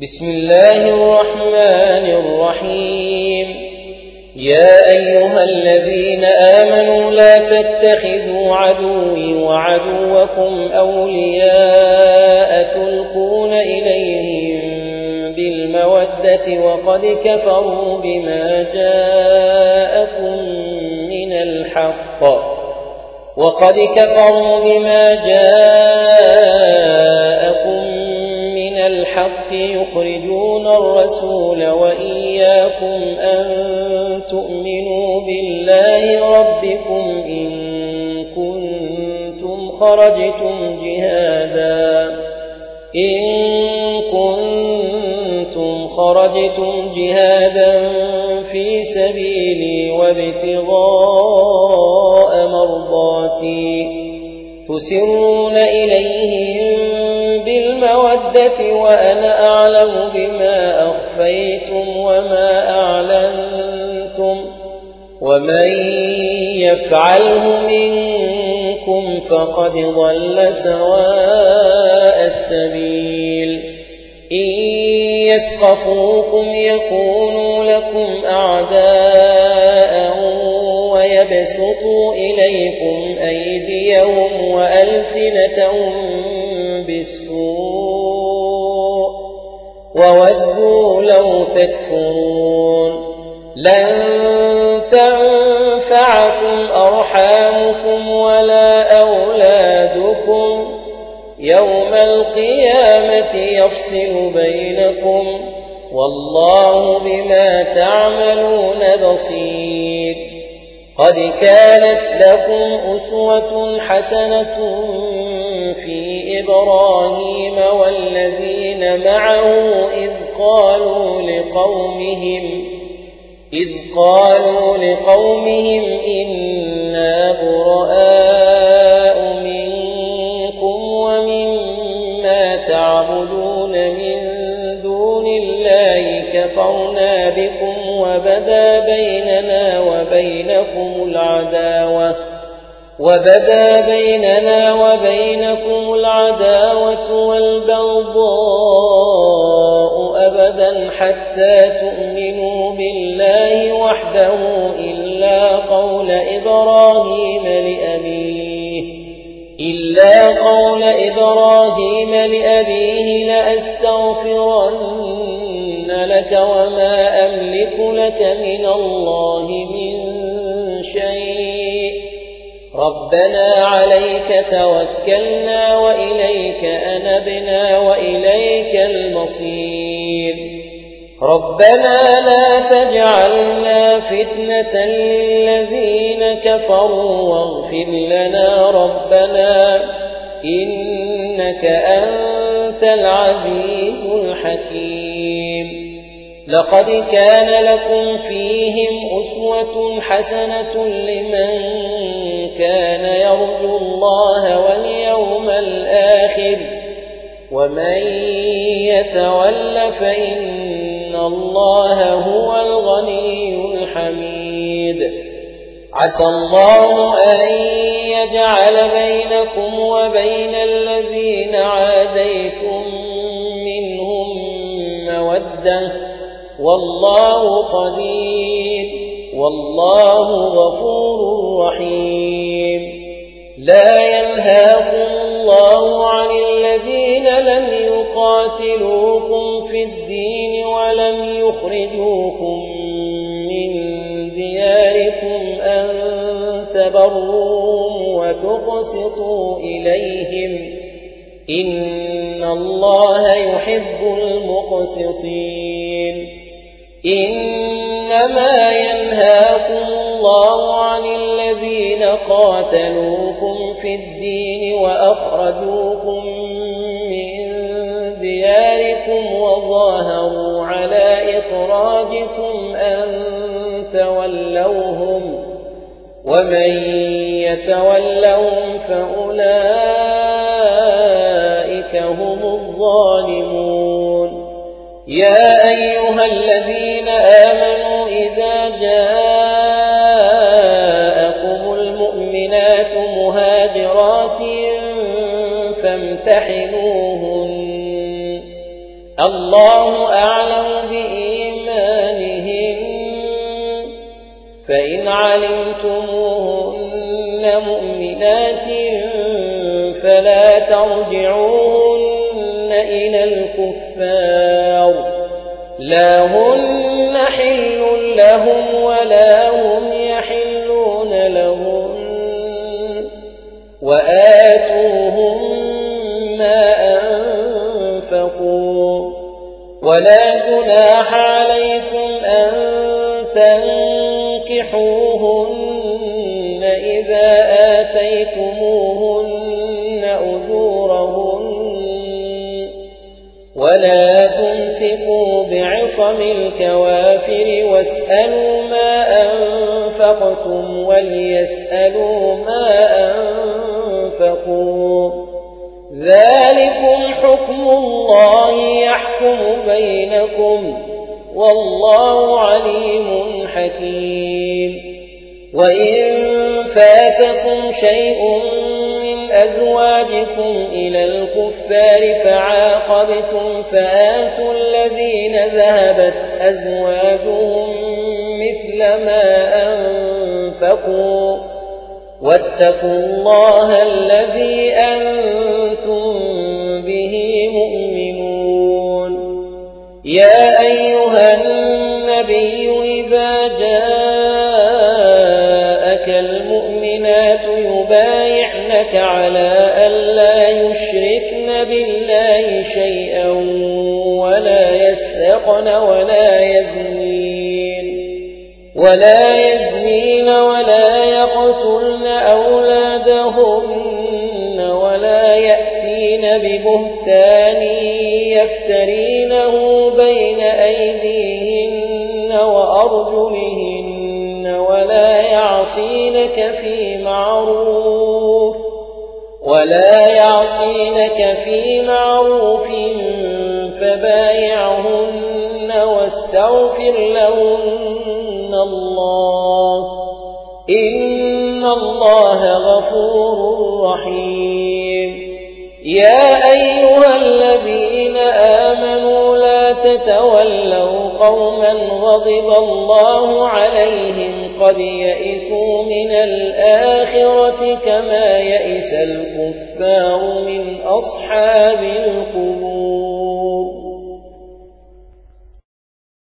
بسم الله الرحمن الرحيم. يا أيها الذين آمنوا لا تتخذوا عدوي وعدوكم أولياء تلقون إليهم بالمودة وقد كفروا بما جاءكم من الحق يخرجون الرسول وإياكم أن تؤمنوا بالله ربكم إن كنتم خرجتم جهادا في سبيلي وابتغاء مرضاتي تسرون إليهم بالمودة وأنا أعلم بما أخفيتم وما أعلنتم ومن يفعله منكم فقد ضل سواء السبيل. إن يثقفوكم يكونوا لكم أعداء ويبسطوا إليكم أيديهم وألسنتهم بالسوء وودوا لو تكفرون. لن تنفعكم أرحامكم ولا أولادكم يوم القيامة يفصل بينكم والله بما تعملون بصير. قد كانت لكم أسوة حسنة في إبراهيم والذين معه إذ قالوا لقومهم إنا براء منكم ومما تعبدون من دون الله كفرنا بكم وبدا بيننا وبينكم العداوة والبغضاء أبدا حتى تؤمنوا بالله وحده إلا قول إبراهيم لأبيه لأستغفرن لك وما أملك لك من الله من شيء ربنا عليك توكلنا وإليك أنبنا وإليك المصير. ربنا لا تجعلنا فتنة للذين كفروا واغفر لنا ربنا إنك أنت العزيز الحكيم. لقد كان لكم فيهم أسوة حسنة لمن كان يرجو الله واليوم الآخر ومن يتول فإن الله هو الغني الحميد. عسى الله أن يجعل بينكم وبين الذين عاديتم منهم مودة والله قدير والله غفور رحيم. لا ينهاكم الله عن الذين لم يقاتلوكم في الدين ولم يخرجوكم من دياركم أن تبروهم وتقسطوا إليهم إن الله يحب المقسطين. إنما ينهاكم الله عن الذين قاتلوكم في الدين وأخرجوكم من دياركم وظاهروا على إخراجكم أن تولوهم ومن يتولهم فأولئك هم الظالمون. يا أيها الذين آمنوا إذا جاءكم المؤمنات مهاجرات فامتحنوهن الله أعلم بإيمانهن فإن علمتموهن مؤمنات فلا ترجعوهن إلى الكفار لا هن حل لهم ولا هم يحلون لهم وآتوهم ما أنفقوا ولا جناح عليكم أن تنكحوهن إذا آتيتموهن أجورهن ولا تمسكوا بعصم الكوافر واسألوا ما أنفقتم وليسألوا ما أنفقوا ذلكم حكم الله يحكم بينكم والله عليم حكيم وإن فاتكم شيء من أزواجكم إلى الكفار فعاقبتم فآتوا الذين ذهبت أزواجهم مثل ما أنفقوا واتقوا الله الذي أنتم به مؤمنون يا أيها النبي إذا جاءك المؤمنات يبايعنك على ألا يشركن بالله شيئا ولا يسرقن ولا يزنين ولا يقتلن أولادهن ولا يأتين ببهتان يفترينه بين أيديهن وأرجلهن ولا يعصينك في معروف فبايعهن واستغفر لهن الله إن الله غفور رحيم يا أيها الذين آمنوا لا تتولوا قوما غضب الله عليهم قد يئسوا من الآخرة كما يئس الكفار من أصحاب القبور